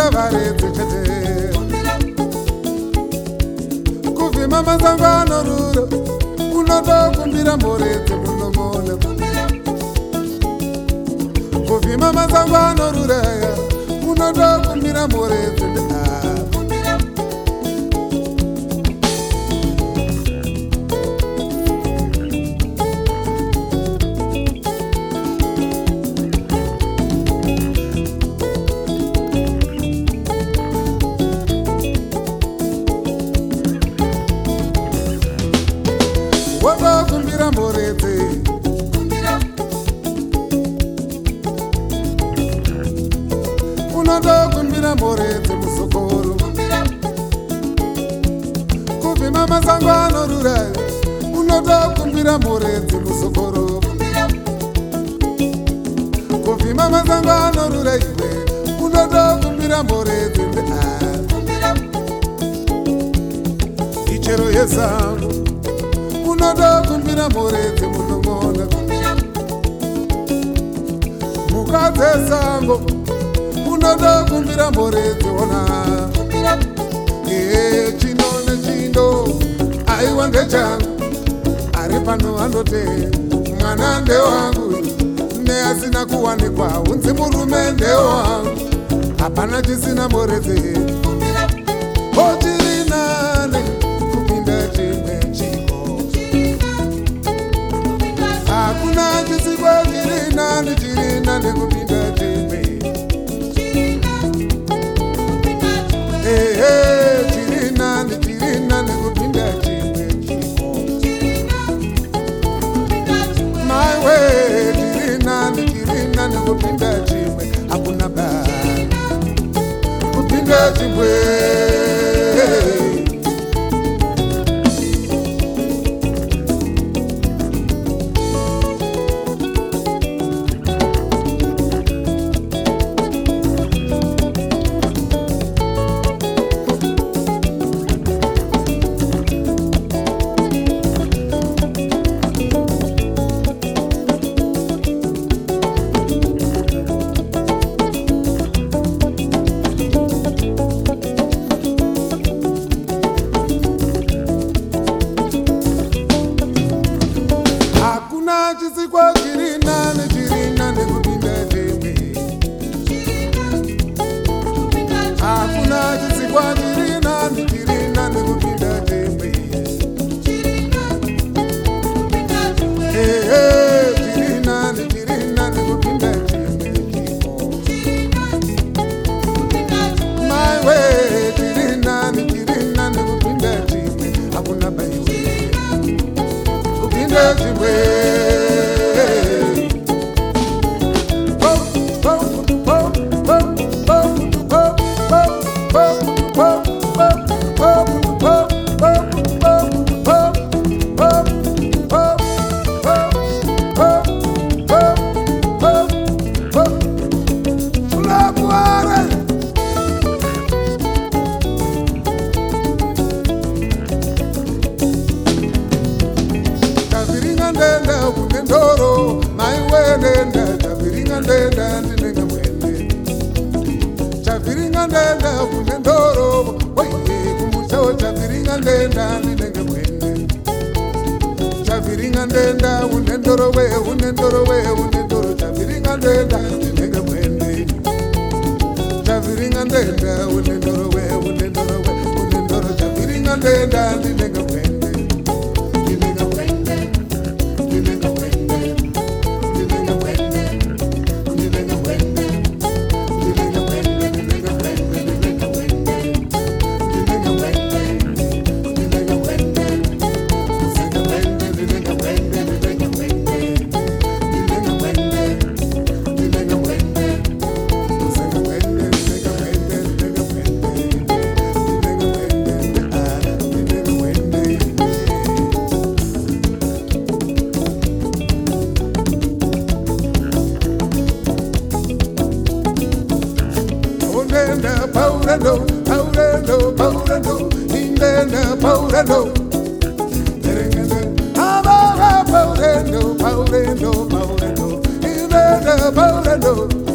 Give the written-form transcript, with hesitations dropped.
varedze chete kuvhima masango anorura unotokumbira moredze munomona kuvhima masango anoruraya unotokumbira moredze wotokumbira moredze unotokumbira moredze musokoro kuvhima masango anoruraya unotokumbira moredze musokoro kuvhima masango anorura iwe unotokumbira moredze ichero yesango unotokumbira moredze munomona mhuka dzesango unotokumbira moredze ona chino nechindo aiwa ndechangu ari pano anote mwana ndewangu neasina kuwanikwa unzi murume ndewangu hapana chisina moredze ochirinane kupinda chimwe chiko hakuna chisikwa chirinane kupinda chimwe chirinane kupinda chimwe chiko my way chirinane kupinda chimwe hakuna ba kupinda chimwe chisikwa chirinane kupinda chimwe hakuna chisikwa chirinane kupinda chimwe chirinane kupinda chimwe my way chirinane kupinda chimwe hakuna baiwe kupinda chimwe Ndoro my way chaviringa ndenda ndinenge mwende chaviringa ndenda kune ndoro oye kumushawo chaviringa ndenda ndinenge mwende chaviringa ndenda une ndoro chaviringa ndenda ndinenge mwende chaviringa ndenda une ndoro chaviringa ndenda ndinenge mwende Paurando, indenda paurando, paurando, indenda paurando.